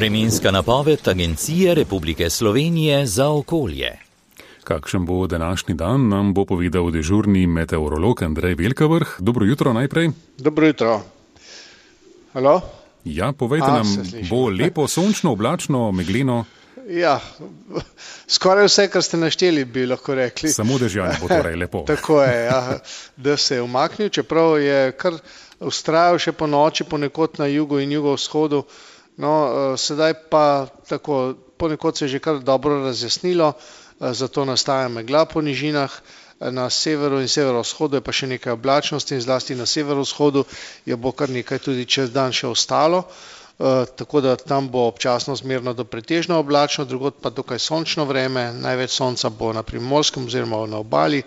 Vremenska napoved Agencije Republike Slovenije za okolje. Kakšen bo današnji dan, nam bo povedal dežurni meteorolog Andrej Velkavrh. Dobro jutro najprej. Dobro jutro. Halo? Ja, povejte nam, bo lepo, sončno, oblačno, megleno? Ja, skoraj vse, kar ste našteli, bi lahko rekli. Samo dežjanje bo torej lepo. Tako je, ja, da se je umaknil, čeprav je kar vztrajal še po noči, ponekod na jugu in jugovzhodu. No, sedaj pa tako, ponekod se je že kar dobro razjasnilo, zato nastaja megla po nižinah. Na severu in severovzhodu je pa še nekaj oblačnosti in zlasti na severovzhodu jo bo kar nekaj tudi čez dan še ostalo. Tako da tam bo občasno zmerno do pretežno oblačno, drugod pa dokaj sončno vreme, največ sonca bo na Primorskem oziroma na obali,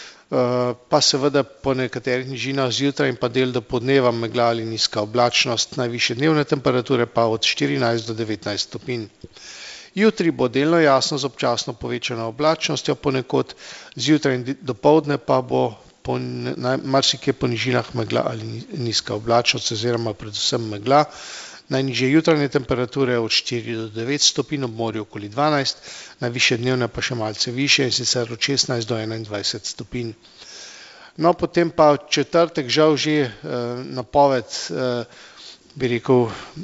pa seveda po nekaterih nižinah zjutraj in pa del do podneva megla ali nizka oblačnost, najvišje dnevne temperature pa od 14 do 19 stopinj. Jutri bo delno jasno z občasno povečano oblačnostjo, ponekod zjutraj in dopoldne pa bo marsikje po nižinah megla ali nizka oblačnost oziroma predvsem megla. Najnižje jutranje temperature od 4 do 9 stopinj, ob morju okoli 12, najvišje dnevne pa še malce višje, in sicer od 16 do 21 stopinj. No, potem pa v četrtek žal že napoved, bi rekel,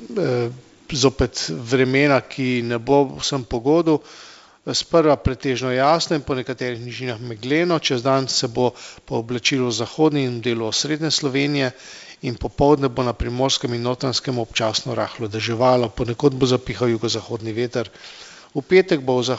zopet vremena, ki ne bo vsem pogodu. Sprva pretežno jasno in po nekaterih nižinah megleno, čez dan se bo pooblačilo v zahodni in delu osrednje Slovenije in popoldne bo na Primorskem in Notranjskem občasno rahlo deževalo, ponekod bo zapihal jugozahodni veter. V petek bo v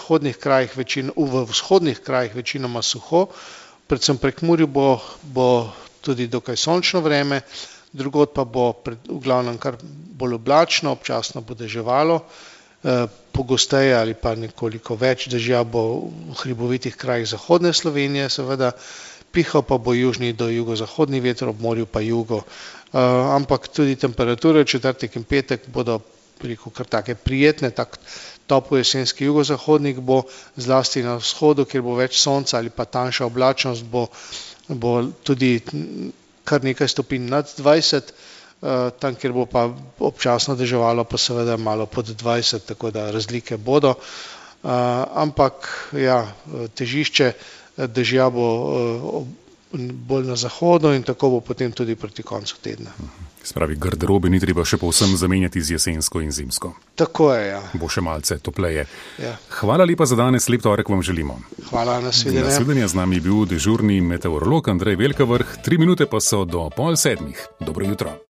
vzhodnih krajih večinoma suho, predvsem Prekmurju bo tudi dokaj sončno vreme, drugod pa bo v glavnem kar bolj oblačno, občasno bo deževalo, pogosteje ali pa nekoliko več dežja bo v hribovitih krajih zahodne Slovenije, seveda, pihal pa bo južni do jugozahodni veter, ob morju pa jugo. Ampak tudi temperature četrtek in petek bodo, rekel, kar take prijetne, tak toplo jesenski jugozahodnik bo, zlasti na vzhodu, kjer bo več sonca ali pa tanjša oblačnost, bo tudi kar nekaj stopinj nad 20, tam, kjer bo pa občasno deževalo, pa seveda malo pod 20, tako da razlike bodo. Ampak ja, težišče dežja bo bolj na zahodu in tako bo potem tudi proti koncu tedna. Spravi, garderobe ni treba še povsem zamenjati z jesensko in zimsko. Tako je, ja. Bo še malce topleje. Ja. Hvala lepa za danes, lep torek vam želimo. Hvala, nasvidenje. Nasvidenje, z nami je bil dežurni meteorolog Andrej Velkavrh, 3 minute pa so do 6:30. Dobro jutro.